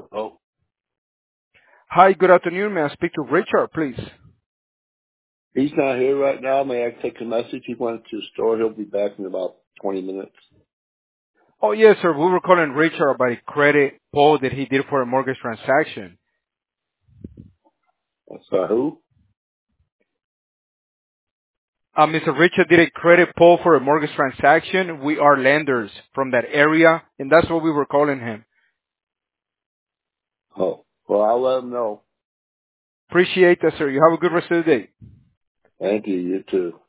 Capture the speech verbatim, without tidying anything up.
Hello? Hi, good afternoon. May I speak to Richard, please? He's not here right now. May I take a message? He went to the store. He'll be back in about twenty minutes. Oh, yes, sir. We were calling Richard about a credit pull that he did for a mortgage transaction. That's uh, who? Uh, Mister Richard did a credit pull for a mortgage transaction. We are lenders from that area, and that's what we were calling him. Oh, well, I'll let him know. Appreciate that, sir. You have a good rest of the day. Thank you. You too.